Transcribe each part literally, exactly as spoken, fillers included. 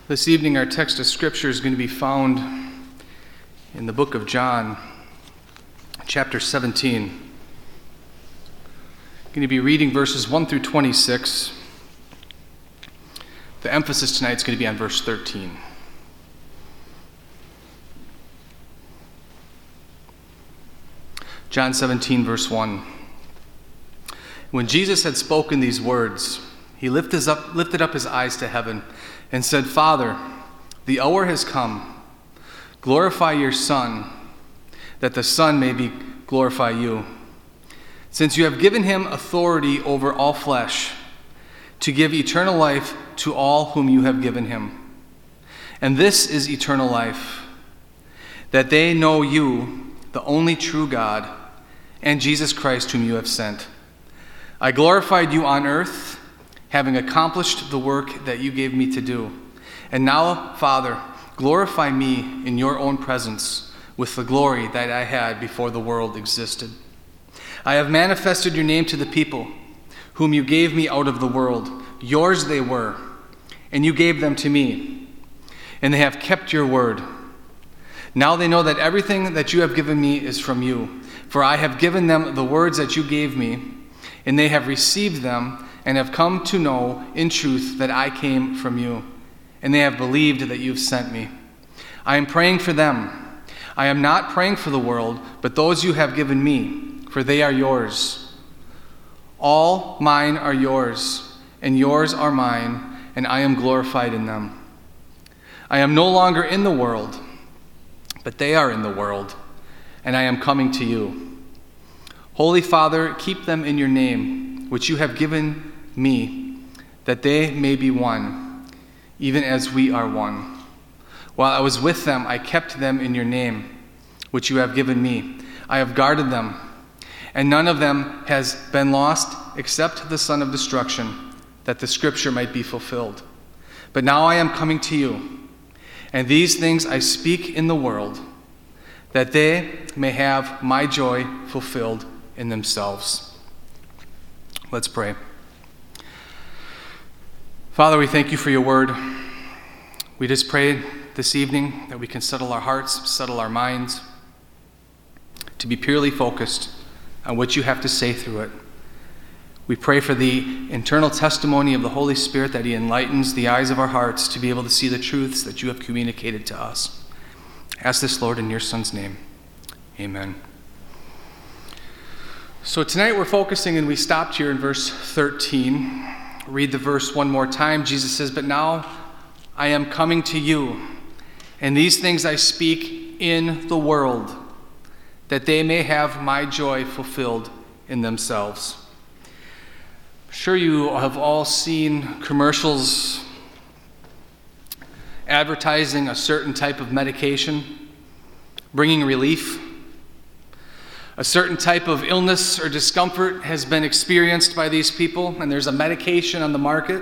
This evening, our text of Scripture is going to be found in the book of John, chapter seventeen. I'm going to be reading verses one through twenty-six. The emphasis tonight is going to be on verse thirteen. John seventeen, verse one. When Jesus had spoken these words, he lifted up, lifted up his eyes to heaven and said, "Father, the hour has come. Glorify your Son, that the Son may be glorify you. Since you have given him authority over all flesh, to give eternal life to all whom you have given him. And this is eternal life, that they know you, the only true God, and Jesus Christ whom you have sent. I glorified you on earth, having accomplished the work that you gave me to do. And now, Father, glorify me in your own presence with the glory that I had before the world existed. I have manifested your name to the people, whom you gave me out of the world. Yours they were, and you gave them to me, and they have kept your word. Now they know that everything that you have given me is from you, for I have given them the words that you gave me, and they have received them and have come to know in truth that I came from you, and they have believed that you have sent me. I am praying for them. I am not praying for the world, but those you have given me, for they are yours. All mine are yours, and yours are mine, and I am glorified in them. I am no longer in the world, but they are in the world, and I am coming to you. Holy Father, keep them in your name, which you have given me, that they may be one, even as we are one. While I was with them, I kept them in your name, which you have given me. I have guarded them, and none of them has been lost except the son of destruction, that the scripture might be fulfilled. But now I am coming to you, and these things I speak in the world, that they may have my joy fulfilled in themselves." Let's pray. Father, we thank you for your word. We just pray this evening that we can settle our hearts, settle our minds, to be purely focused on what you have to say through it. We pray for the internal testimony of the Holy Spirit, that he enlightens the eyes of our hearts to be able to see the truths that you have communicated to us. Ask this, Lord, in your Son's name. Amen. So tonight we're focusing, and we stopped here in verse thirteen. Read the verse one more time. Jesus says, "But now I am coming to you, and these things I speak in the world, that they may have my joy fulfilled in themselves." I'm sure you have all seen commercials advertising a certain type of medication, bringing relief. A certain type of illness or discomfort has been experienced by these people, and there's a medication on the market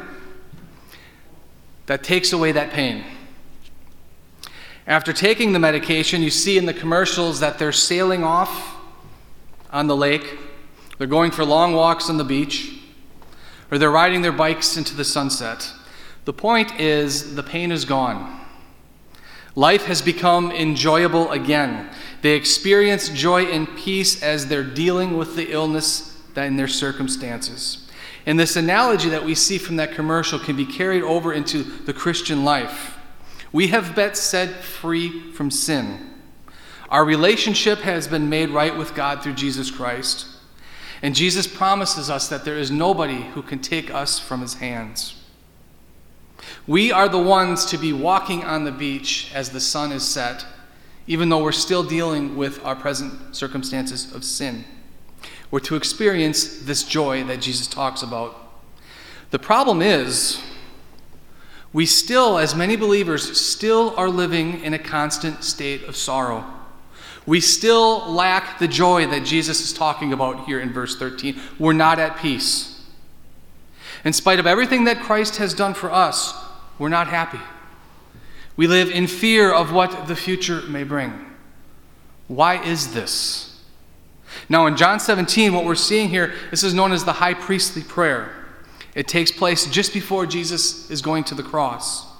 that takes away that pain. After taking the medication, you see in the commercials that they're sailing off on the lake, they're going for long walks on the beach, or they're riding their bikes into the sunset. The point is, the pain is gone. Life has become enjoyable again. They experience joy and peace as they're dealing with the illness that in their circumstances. And this analogy that we see from that commercial can be carried over into the Christian life. We have been set free from sin. Our relationship has been made right with God through Jesus Christ. And Jesus promises us that there is nobody who can take us from his hands. We are the ones to be walking on the beach as the sun is set, even though we're still dealing with our present circumstances of sin. We're to experience this joy that Jesus talks about. The problem is, we still, as many believers, still are living in a constant state of sorrow. We still lack the joy that Jesus is talking about here in verse thirteen. We're not at peace. In spite of everything that Christ has done for us, we're not happy. We live in fear of what the future may bring. Why is this? Now in John seventeen, what we're seeing here, this is known as the high priestly prayer. It takes place just before Jesus is going to the cross.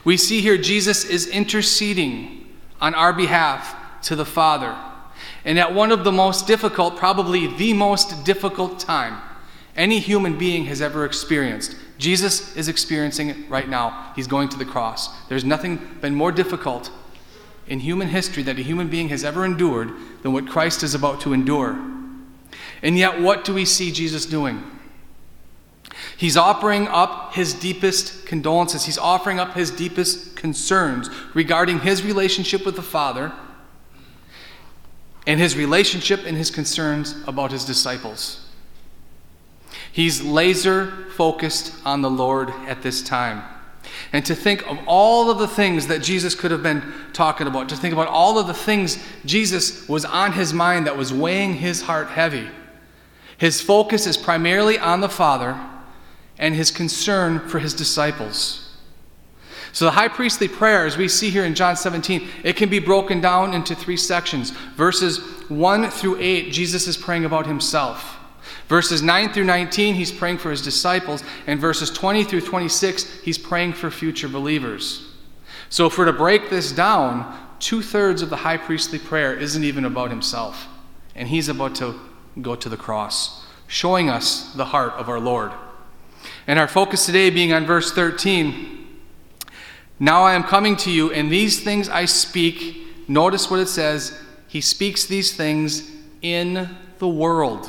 We see here Jesus is interceding on our behalf to the Father. And at one of the most difficult, probably the most difficult time any human being has ever experienced, Jesus is experiencing it right now. He's going to the cross. There's nothing been more difficult in human history that a human being has ever endured than what Christ is about to endure. And yet, what do we see Jesus doing? He's offering up his deepest condolences. He's offering up his deepest concerns regarding his relationship with the Father and his relationship and his concerns about his disciples. He's laser focused on the Lord at this time. And to think of all of the things that Jesus could have been talking about, to think about all of the things Jesus was on his mind that was weighing his heart heavy. His focus is primarily on the Father and his concern for his disciples. So the high priestly prayer, as we see here in John seventeen, it can be broken down into three sections. Verses one through eight, Jesus is praying about himself. Verses nine through nineteen, he's praying for his disciples. And verses twenty through twenty-six, he's praying for future believers. So if we're to break this down, two-thirds of the high priestly prayer isn't even about himself. And he's about to go to the cross, showing us the heart of our Lord. And our focus today being on verse thirteen. Now I am coming to you, and these things I speak. Notice what it says. He speaks these things in the world,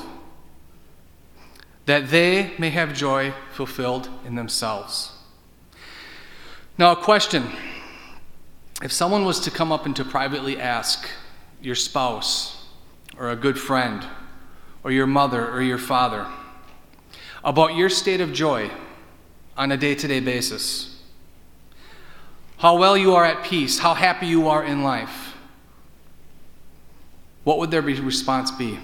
that they may have joy fulfilled in themselves. Now, a question. If someone was to come up and to privately ask your spouse or a good friend or your mother or your father about your state of joy on a day-to-day basis, how well you are at peace, how happy you are in life, what would their response be?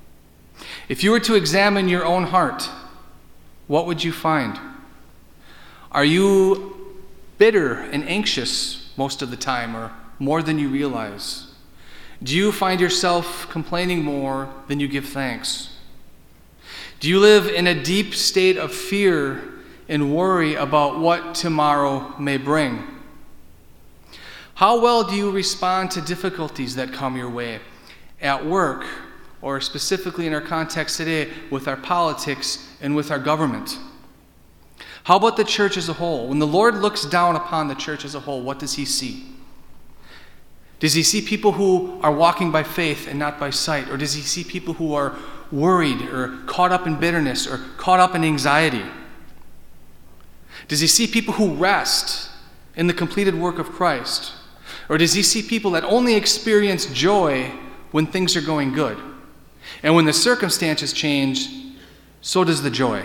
If you were to examine your own heart, what would you find? Are you bitter and anxious most of the time, or more than you realize? Do you find yourself complaining more than you give thanks? Do you live in a deep state of fear and worry about what tomorrow may bring? How well do you respond to difficulties that come your way at work, or specifically in our context today with our politics and with our government? How about the church as a whole? When the Lord looks down upon the church as a whole, what does he see? Does he see people who are walking by faith and not by sight? Or does he see people who are worried or caught up in bitterness or caught up in anxiety? Does he see people who rest in the completed work of Christ? Or does he see people that only experience joy when things are going good? And when the circumstances change, so does the joy.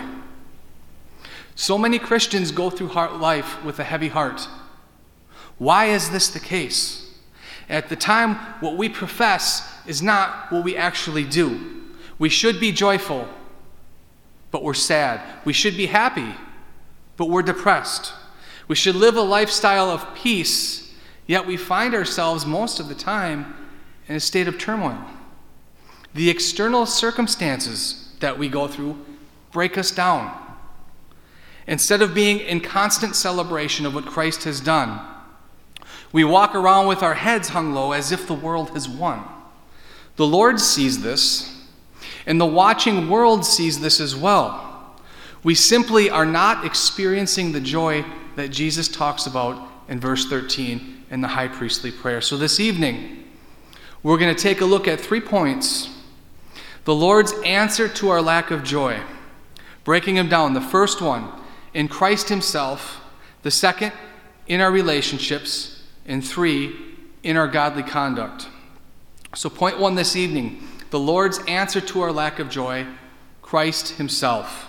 So many Christians go through life with a heavy heart. Why is this the case? At the time, what we profess is not what we actually do. We should be joyful, but we're sad. We should be happy, but we're depressed. We should live a lifestyle of peace, yet we find ourselves most of the time in a state of turmoil. The external circumstances that we go through break us down. Instead of being in constant celebration of what Christ has done, we walk around with our heads hung low as if the world has won. The Lord sees this, and the watching world sees this as well. We simply are not experiencing the joy that Jesus talks about in verse thirteen in the high priestly prayer. So this evening, we're going to take a look at three points. The Lord's answer to our lack of joy, breaking them down. The first one, in Christ himself. The second, in our relationships. And three, in our godly conduct. So point one this evening, the Lord's answer to our lack of joy, Christ himself.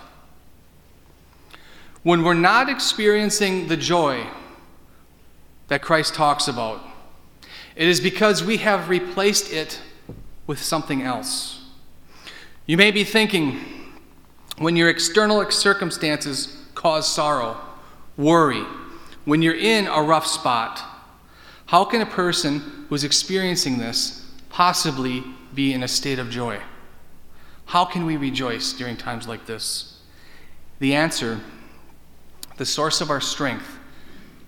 When we're not experiencing the joy that Christ talks about, it is because we have replaced it with something else. You may be thinking, when your external circumstances cause sorrow, worry, when you're in a rough spot, how can a person who's experiencing this possibly be in a state of joy? How can we rejoice during times like this? The answer, the source of our strength,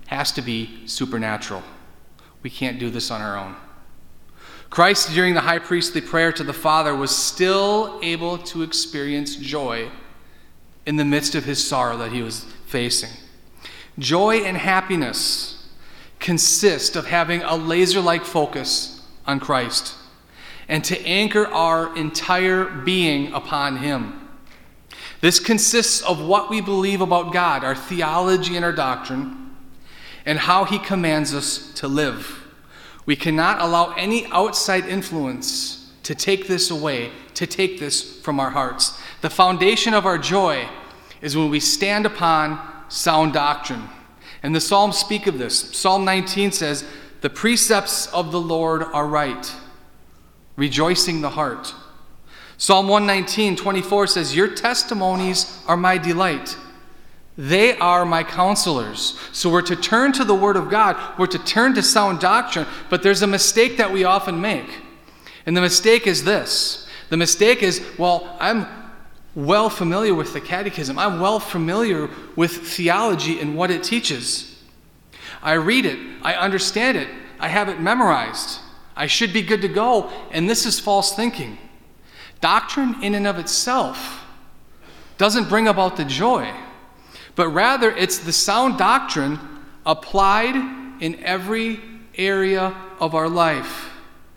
has to be supernatural. We can't do this on our own. Christ, during the high priestly prayer to the Father, was still able to experience joy in the midst of his sorrow that he was facing. Joy and happiness consist of having a laser-like focus on Christ and to anchor our entire being upon him. This consists of what we believe about God, our theology and our doctrine, and how he commands us to live. We cannot allow any outside influence to take this away, to take this from our hearts. The foundation of our joy is when we stand upon sound doctrine. And the Psalms speak of this. Psalm nineteen says, "The precepts of the Lord are right, rejoicing the heart." Psalm one nineteen, twenty-four says, "Your testimonies are my delight. They are my counselors." So we're to turn to the Word of God. We're to turn to sound doctrine. But there's a mistake that we often make. And the mistake is this. The mistake is, well, I'm well familiar with the catechism. I'm well familiar with theology and what it teaches. I read it. I understand it. I have it memorized. I should be good to go. And this is false thinking. Doctrine in and of itself doesn't bring about the joy, but rather it's the sound doctrine applied in every area of our life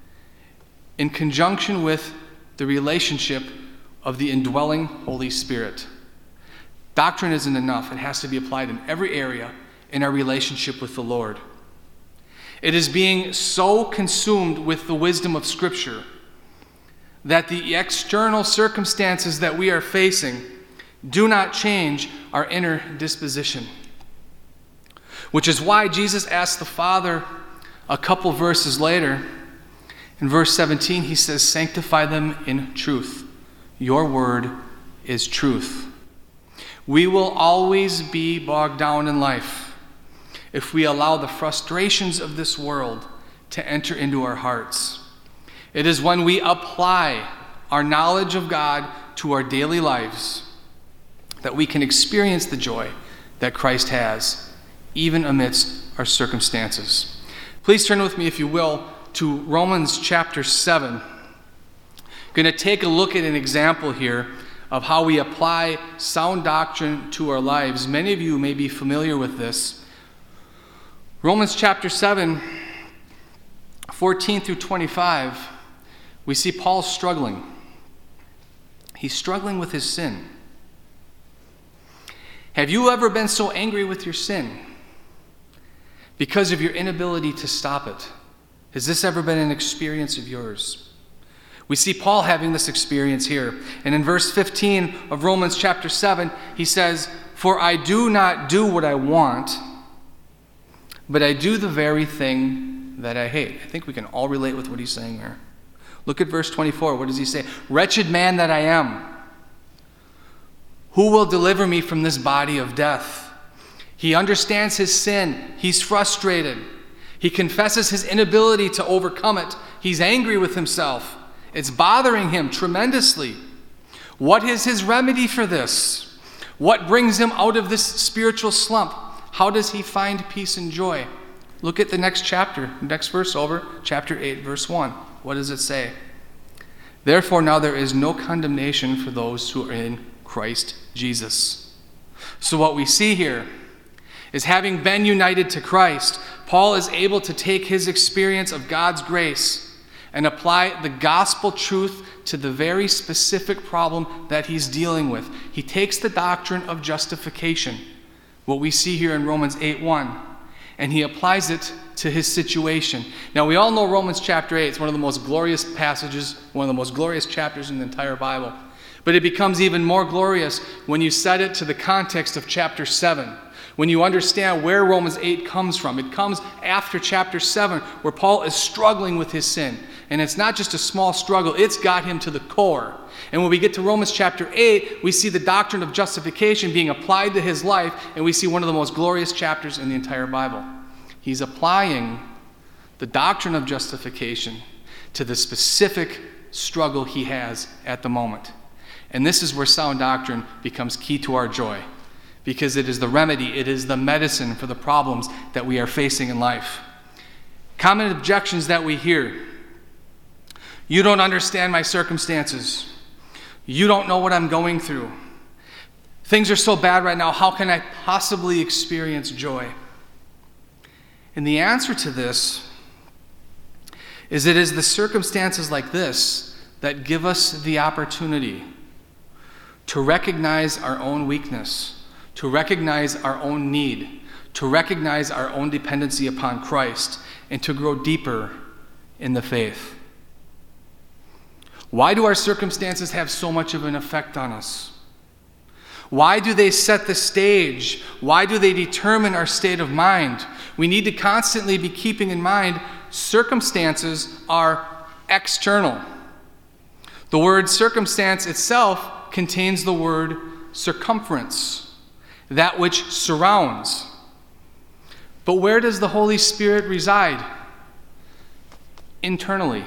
in conjunction with the relationship of the indwelling Holy Spirit. Doctrine isn't enough. It has to be applied in every area in our relationship with the Lord. It is being so consumed with the wisdom of Scripture that the external circumstances that we are facing do not change our inner disposition. Which is why Jesus asked the Father a couple verses later, in verse seventeen, he says, "Sanctify them in truth. Your word is truth." We will always be bogged down in life if we allow the frustrations of this world to enter into our hearts. It is when we apply our knowledge of God to our daily lives that we can experience the joy that Christ has, even amidst our circumstances. Please turn with me, if you will, to Romans chapter seven. I'm going to take a look at an example here of how we apply sound doctrine to our lives. Many of you may be familiar with this. Romans chapter seven, fourteen through twenty-five, we see Paul struggling. He's struggling with his sin. Have you ever been so angry with your sin because of your inability to stop it? Has this ever been an experience of yours? We see Paul having this experience here. And in verse fifteen of Romans chapter seven, he says, "For I do not do what I want, but I do the very thing that I hate." I think we can all relate with what he's saying here. Look at verse twenty-four. What does he say? "Wretched man that I am, who will deliver me from this body of death?" He understands his sin. He's frustrated. He confesses his inability to overcome it. He's angry with himself. It's bothering him tremendously. What is his remedy for this? What brings him out of this spiritual slump? How does he find peace and joy? Look at the next chapter, next verse over, chapter eight, verse one. What does it say? "Therefore now there is no condemnation for those who are in Christ Jesus." So what we see here is, having been united to Christ, Paul is able to take his experience of God's grace and apply the gospel truth to the very specific problem that he's dealing with. He takes the doctrine of justification, what we see here in Romans eight one, and he applies it to his situation. Now, we all know Romans chapter eight is one of the most glorious passages, one of the most glorious chapters in the entire Bible. But it becomes even more glorious when you set it to the context of chapter seven. When you understand where Romans eight comes from. It comes after chapter seven, where Paul is struggling with his sin. And it's not just a small struggle, it's got him to the core. And when we get to Romans chapter eight, we see the doctrine of justification being applied to his life, and we see one of the most glorious chapters in the entire Bible. He's applying the doctrine of justification to the specific struggle he has at the moment. And this is where sound doctrine becomes key to our joy. because it is the remedy, it is the medicine for the problems that we are facing in life. Common objections that we hear: you don't understand my circumstances. You don't know what I'm going through. Things are so bad right now. How can I possibly experience joy? And the answer to this is it is the circumstances like this that give us the opportunity to recognize our own weakness, to recognize our own need, to recognize our own dependency upon Christ, and to grow deeper in the faith. Why do our circumstances have so much of an effect on us? Why do they set the stage? Why do they determine our state of mind? We need to constantly be keeping in mind circumstances are external. The word circumstance itself contains the word circumference, that which surrounds. But where does the Holy Spirit reside? Internally.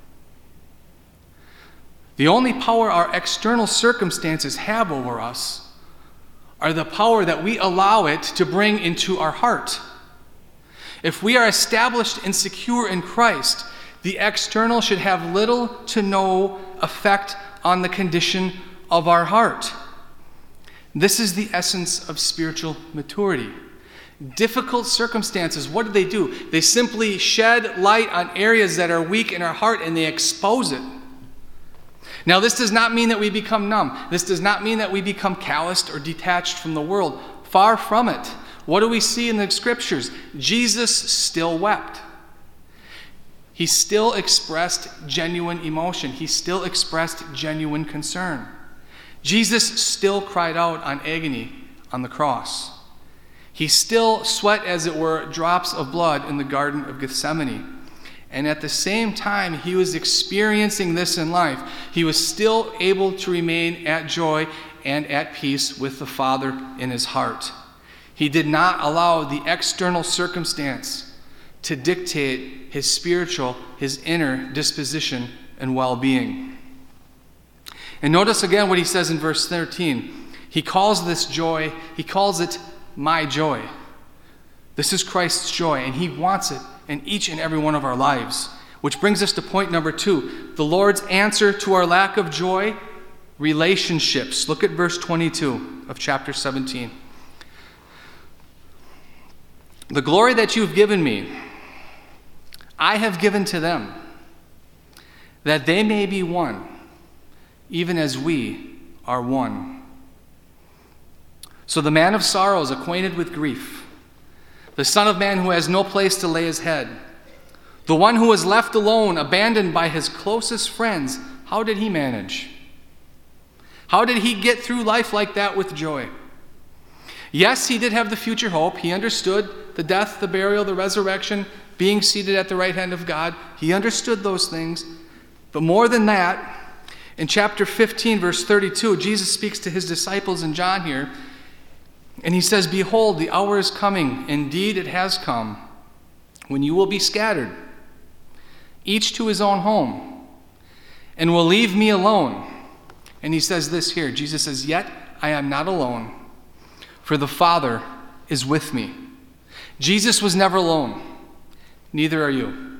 The only power our external circumstances have over us are the power that we allow it to bring into our heart. If we are established and secure in Christ, the external should have little to no effect on the condition of our heart. This is the essence of spiritual maturity. Difficult circumstances, what do they do? They simply shed light on areas that are weak in our heart and they expose it. Now, this does not mean that we become numb. This does not mean that we become calloused or detached from the world. Far from it. What do we see in the scriptures? Jesus still wept. He still expressed genuine emotion. He still expressed genuine concern. Jesus still cried out on agony on the cross. He still sweat, as it were, drops of blood in the Garden of Gethsemane. And at the same time he was experiencing this in life, he was still able to remain at joy and at peace with the Father in his heart. He did not allow the external circumstance to dictate his spiritual, his inner disposition and well-being. And notice again what he says in verse thirteen. He calls this joy, he calls it my joy. This is Christ's joy, and he wants it in each and every one of our lives. Which brings us to point number two. The Lord's answer to our lack of joy: relationships. Look at verse twenty-two of chapter seventeen. The glory that you've given me, I have given to them, that they may be one, even as we are one. So the man of sorrows, acquainted with grief, the Son of Man who has no place to lay his head, the one who was left alone, abandoned by his closest friends, how did he manage? How did he get through life like that with joy? Yes, he did have the future hope. He understood the death, the burial, the resurrection, being seated at the right hand of God. He understood those things. But more than that, in chapter fifteen, verse thirty-two, Jesus speaks to his disciples in John here, and he says, "Behold, the hour is coming. Indeed, it has come, when you will be scattered, each to his own home, and will leave me alone." And he says this here. Jesus says, "Yet I am not alone, for the Father is with me." Jesus was never alone. Neither are you.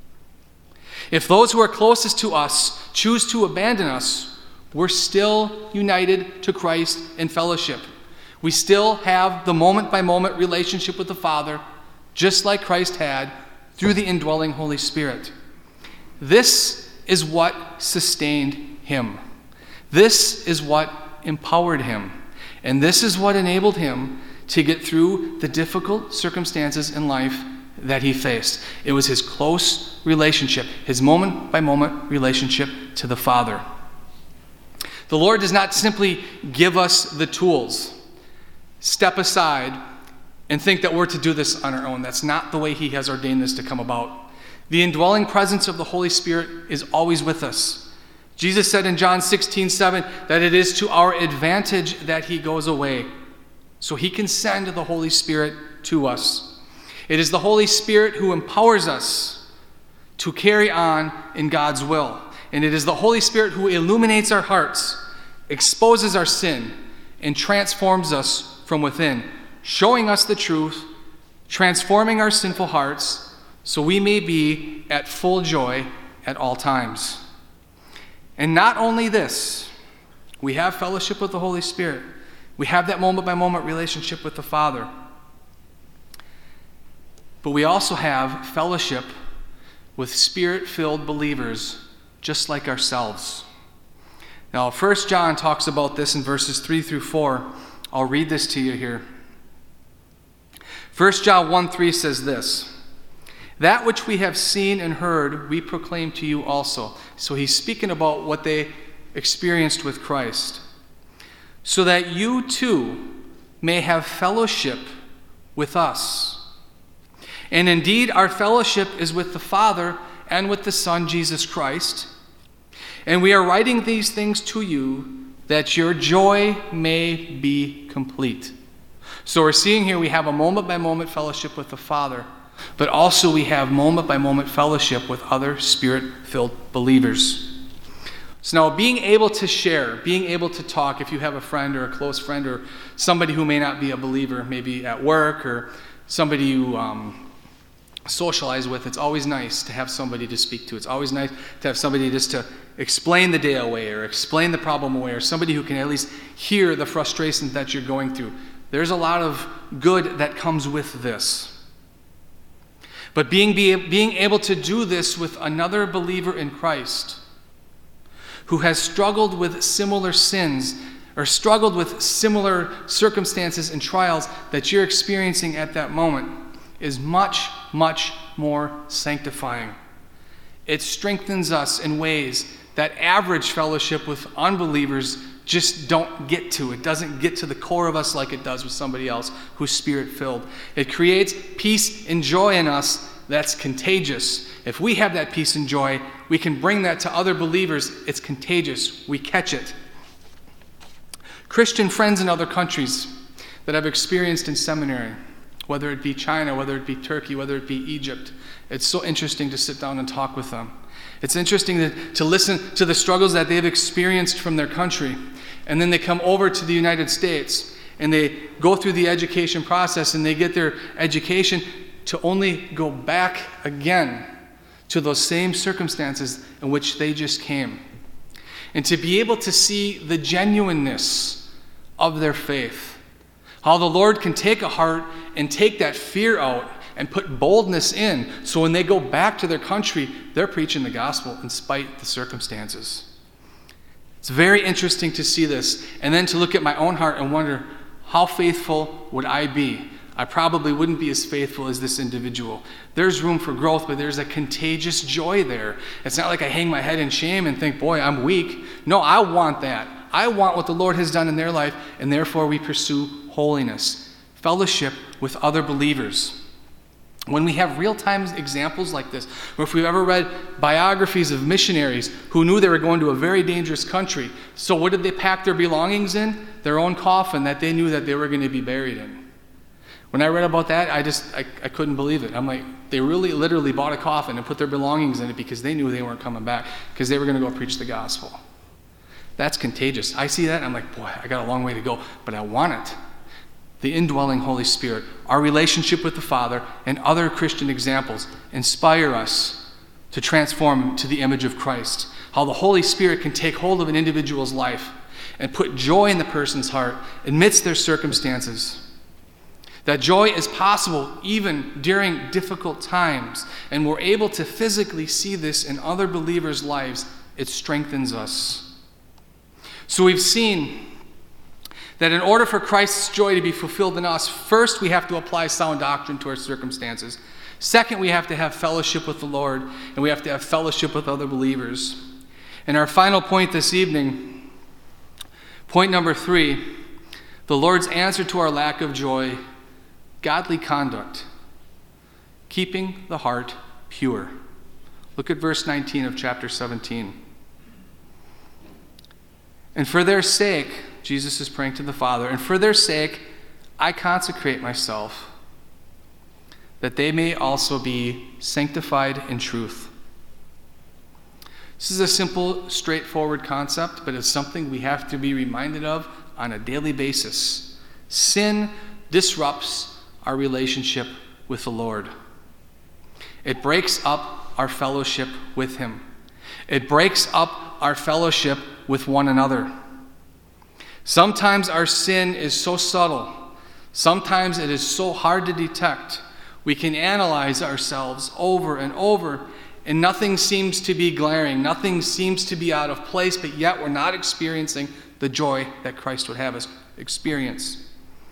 If those who are closest to us choose to abandon us, we're still united to Christ in fellowship. We still have the moment-by-moment relationship with the Father, just like Christ had, through the indwelling Holy Spirit. This is what sustained him. This is what empowered him. And this is what enabled him to get through the difficult circumstances in life that he faced. It was his close relationship, his moment-by-moment relationship to the Father. The Lord does not simply give us the tools, step aside, and think that we're to do this on our own. That's not the way he has ordained this to come about. The indwelling presence of the Holy Spirit is always with us. Jesus said in John sixteen seven that it is to our advantage that he goes away, so he can send the Holy Spirit to us. It is the Holy Spirit who empowers us to carry on in God's will. And it is the Holy Spirit who illuminates our hearts, exposes our sin, and transforms us from within, showing us the truth, transforming our sinful hearts, so we may be at full joy at all times. And not only this, we have fellowship with the Holy Spirit. We have that moment-by-moment relationship with the Father. But we also have fellowship with Spirit-filled believers just like ourselves. Now, First John talks about this in verses three through four. I'll read this to you here. First John one three says this, "That which we have seen and heard, we proclaim to you also." So he's speaking about what they experienced with Christ. "So that you too may have fellowship with us. And indeed, our fellowship is with the Father and with the Son, Jesus Christ. And we are writing these things to you that your joy may be complete." So we're seeing here we have a moment-by-moment fellowship with the Father, but also we have moment-by-moment fellowship with other Spirit-filled believers. So now being able to share, being able to talk, if you have a friend or a close friend or somebody who may not be a believer, maybe at work or somebody you um, socialize with, it's always nice to have somebody to speak to. It's always nice to have somebody just to explain the day away or explain the problem away, or somebody who can at least hear the frustrations that you're going through. There's a lot of good that comes with this. But being, be, being able to do this with another believer in Christ who has struggled with similar sins or struggled with similar circumstances and trials that you're experiencing at that moment is much, much more sanctifying. It strengthens us in ways that average fellowship with unbelievers just don't get to. It doesn't get to the core of us like it does with somebody else who's Spirit-filled. It creates peace and joy in us that's contagious. If we have that peace and joy, we can bring that to other believers. It's contagious. We catch it. Christian friends in other countries that I've experienced in seminary, whether it be China, whether it be Turkey, whether it be Egypt, it's so interesting to sit down and talk with them. It's interesting to, to listen to the struggles that they've experienced from their country. And then they come over to the United States and they go through the education process and they get their education to only go back again to those same circumstances in which they just came. And to be able to see the genuineness of their faith. How the Lord can take a heart and take that fear out and put boldness in, so when they go back to their country, they're preaching the gospel in spite the circumstances. It's very interesting to see this, and then to look at my own heart and wonder, how faithful would I be? I probably wouldn't be as faithful as this individual. There's room for growth, but there's a contagious joy there. It's not like I hang my head in shame and think, boy, I'm weak. No, I want that. I want what the Lord has done in their life, and therefore we pursue holiness, fellowship with other believers. When we have real-time examples like this, or if we've ever read biographies of missionaries who knew they were going to a very dangerous country, so what did they pack their belongings in? Their own coffin that they knew that they were going to be buried in. When I read about that, I just, I, I couldn't believe it. I'm like, they really literally bought a coffin and put their belongings in it because they knew they weren't coming back, because they were going to go preach the gospel. That's contagious. I see that, and I'm like, boy, I got a long way to go, but I want it. The indwelling Holy Spirit, our relationship with the Father, and other Christian examples inspire us to transform to the image of Christ. How the Holy Spirit can take hold of an individual's life and put joy in the person's heart amidst their circumstances. That joy is possible even during difficult times, and we're able to physically see this in other believers' lives. It strengthens us. So we've seen that in order for Christ's joy to be fulfilled in us, first we have to apply sound doctrine to our circumstances. Second, we have to have fellowship with the Lord, and we have to have fellowship with other believers. And our final point this evening, point number three, the Lord's answer to our lack of joy, godly conduct, keeping the heart pure. Look at verse nineteen of chapter seventeen. And for their sake, Jesus is praying to the Father, and for their sake, I consecrate myself, that they may also be sanctified in truth. This is a simple, straightforward concept, but it's something we have to be reminded of on a daily basis. Sin disrupts our relationship with the Lord. It breaks up our fellowship with him. It breaks up our fellowship with one another. Sometimes our sin is so subtle. Sometimes it is so hard to detect. We can analyze ourselves over and over, and nothing seems to be glaring. Nothing seems to be out of place, but yet we're not experiencing the joy that Christ would have us experience.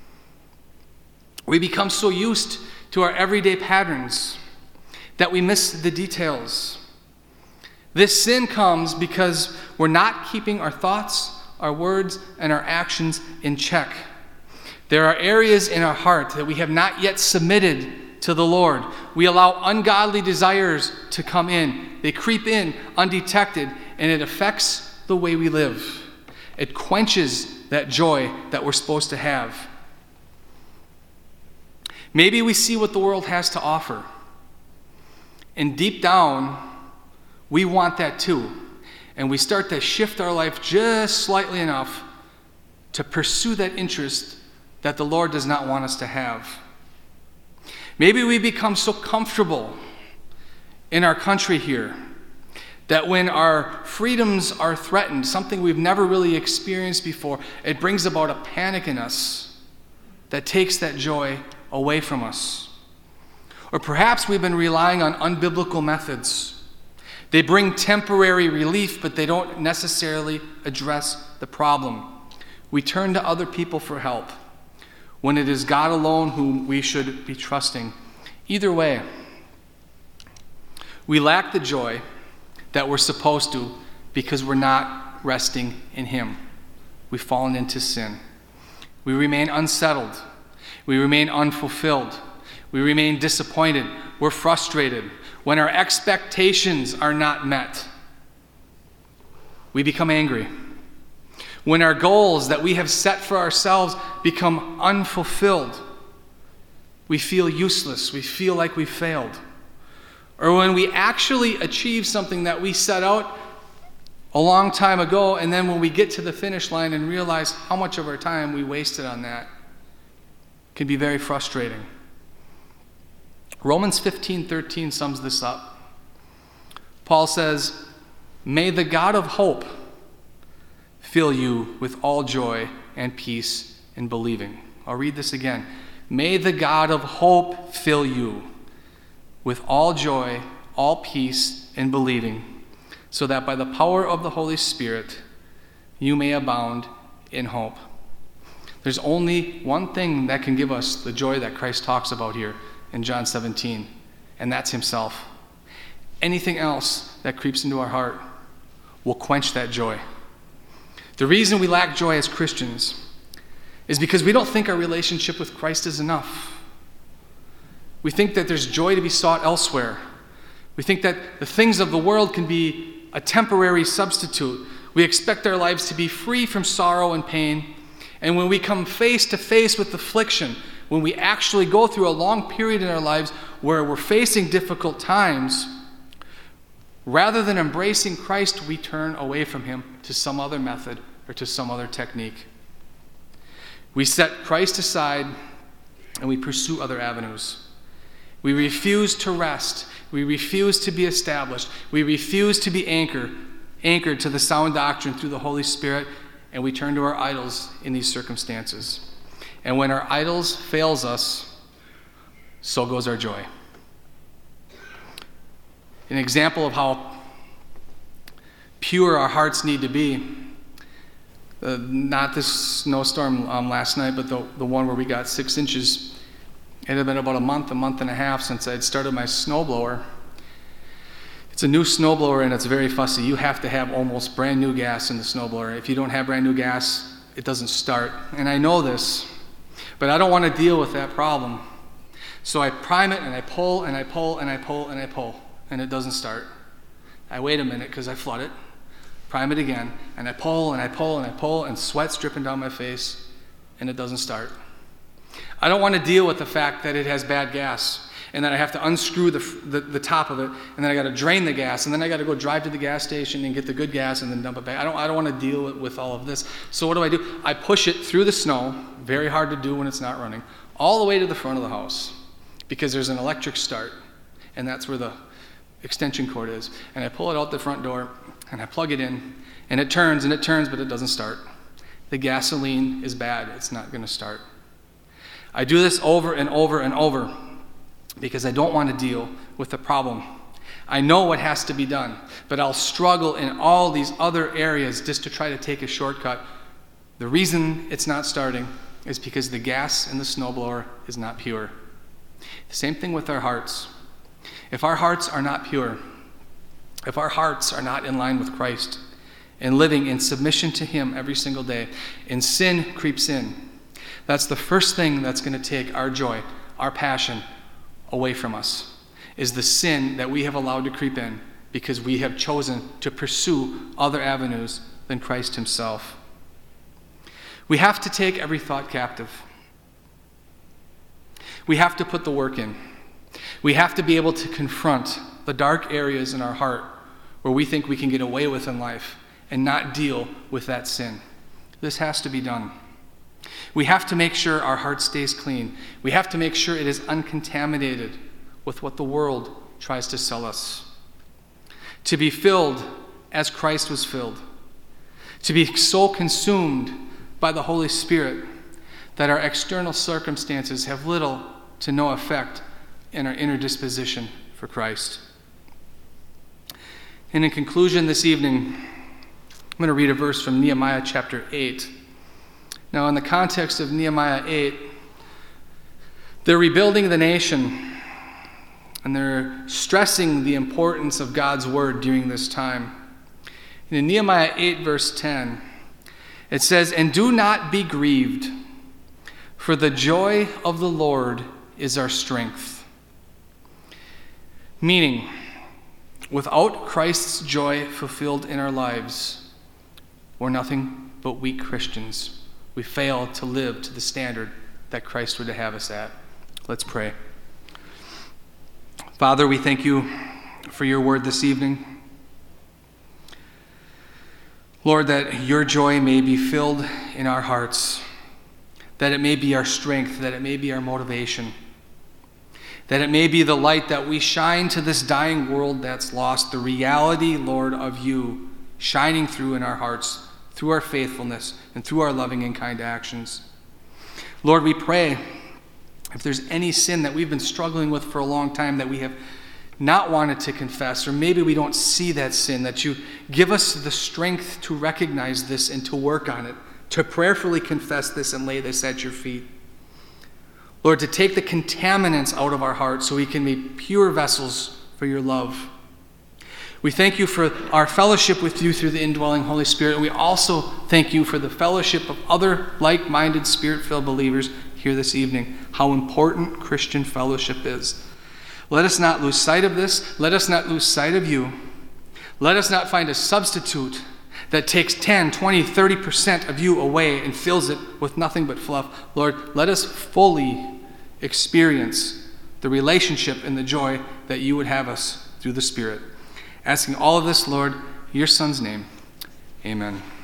We become so used to our everyday patterns that we miss the details. This sin comes because we're not keeping our thoughts, our words, and our actions in check. There are areas in our heart that we have not yet submitted to the Lord. We allow ungodly desires to come in. They creep in undetected, and it affects the way we live. It quenches that joy that we're supposed to have. Maybe we see what the world has to offer, and deep down, we want that too. And we start to shift our life just slightly enough to pursue that interest that the Lord does not want us to have. Maybe we become so comfortable in our country here that when our freedoms are threatened, something we've never really experienced before, it brings about a panic in us that takes that joy away from us. Or perhaps we've been relying on unbiblical methods. They bring temporary relief, but they don't necessarily address the problem. We turn to other people for help when it is God alone whom we should be trusting. Either way, we lack the joy that we're supposed to because we're not resting in him. We've fallen into sin. We remain unsettled. We remain unfulfilled. We remain disappointed. We're frustrated. When our expectations are not met, we become angry. When our goals that we have set for ourselves become unfulfilled, we feel useless. We feel like we failed. Or when we actually achieve something that we set out a long time ago, and then when we get to the finish line and realize how much of our time we wasted on that, it can be very frustrating. Romans fifteen thirteen sums this up. Paul says, "May the God of hope fill you with all joy and peace in believing." I'll read this again. "May the God of hope fill you with all joy, all peace in believing, so that by the power of the Holy Spirit you may abound in hope." There's only one thing that can give us the joy that Christ talks about here in John seventeen, and that's himself. Anything else that creeps into our heart will quench that joy. The reason we lack joy as Christians is because we don't think our relationship with Christ is enough. We think that there's joy to be sought elsewhere. We think that the things of the world can be a temporary substitute. We expect our lives to be free from sorrow and pain. And when we come face to face with affliction, when we actually go through a long period in our lives where we're facing difficult times, rather than embracing Christ, we turn away from him to some other method or to some other technique. We set Christ aside and we pursue other avenues. We refuse to rest. We refuse to be established. We refuse to be anchored, anchored to the sound doctrine through the Holy Spirit, and we turn to our idols in these circumstances. And when our idols fails us, so goes our joy. An example of how pure our hearts need to be, uh, not this snowstorm um, last night, but the, the one where we got six inches. It had been about a month, a month and a half since I'd started my snowblower. It's a new snowblower and it's very fussy. You have to have almost brand new gas in the snowblower. If you don't have brand new gas, it doesn't start. And I know this, but I don't want to deal with that problem. So I prime it and I pull and I pull and I pull and I pull, and it doesn't start. I wait a minute because I flood it, prime it again, and I pull and I pull and I pull, and sweat's dripping down my face, and it doesn't start. I don't want to deal with the fact that it has bad gas. and then I have to unscrew the, the, the top of it, and then I got to drain the gas, and then I got to go drive to the gas station and get the good gas and then dump it back. I don't, I don't want to deal with, with all of this. So what do I do? I push it through the snow, very hard to do when it's not running, all the way to the front of the house because there's an electric start, and that's where the extension cord is. And I pull it out the front door, and I plug it in, and it turns and it turns, but it doesn't start. The gasoline is bad. It's not going to start. I do this over and over and over because I don't want to deal with the problem. I know what has to be done, but I'll struggle in all these other areas just to try to take a shortcut. The reason it's not starting is because the gas in the snowblower is not pure. The same thing with our hearts. If our hearts are not pure, if our hearts are not in line with Christ and living in submission to Him every single day, and sin creeps in, that's the first thing that's going to take our joy, our passion away from us, is the sin that we have allowed to creep in because we have chosen to pursue other avenues than Christ Himself. We have to take every thought captive. We have to put the work in. We have to be able to confront the dark areas in our heart where we think we can get away with in life and not deal with that sin. This has to be done. We have to make sure our heart stays clean. We have to make sure it is uncontaminated with what the world tries to sell us. To be filled as Christ was filled. To be so consumed by the Holy Spirit that our external circumstances have little to no effect in our inner disposition for Christ. And in conclusion this evening, I'm going to read a verse from Nehemiah chapter eight. Now, in the context of Nehemiah eight, they're rebuilding the nation, and they're stressing the importance of God's word during this time. And in Nehemiah eight, verse ten, it says, "And do not be grieved, for the joy of the Lord is our strength." Meaning, without Christ's joy fulfilled in our lives, we're nothing but weak Christians. We fail to live to the standard that Christ would have us at. Let's pray. Father, we thank you for your word this evening. Lord, that your joy may be filled in our hearts, that it may be our strength, that it may be our motivation, that it may be the light that we shine to this dying world that's lost, the reality, Lord, of you shining through in our hearts, through our faithfulness and through our loving and kind actions. Lord, we pray if there's any sin that we've been struggling with for a long time that we have not wanted to confess, or maybe we don't see that sin, that you give us the strength to recognize this and to work on it, to prayerfully confess this and lay this at your feet. Lord, to take the contaminants out of our hearts so we can be pure vessels for your love. We thank you for our fellowship with you through the indwelling Holy Spirit, and we also thank you for the fellowship of other like-minded, Spirit-filled believers here this evening, how important Christian fellowship is. Let us not lose sight of this. Let us not lose sight of you. Let us not find a substitute that takes ten, twenty, thirty percent of you away and fills it with nothing but fluff. Lord, let us fully experience the relationship and the joy that you would have us through the Spirit. Asking all of this, Lord, in your Son's name, amen.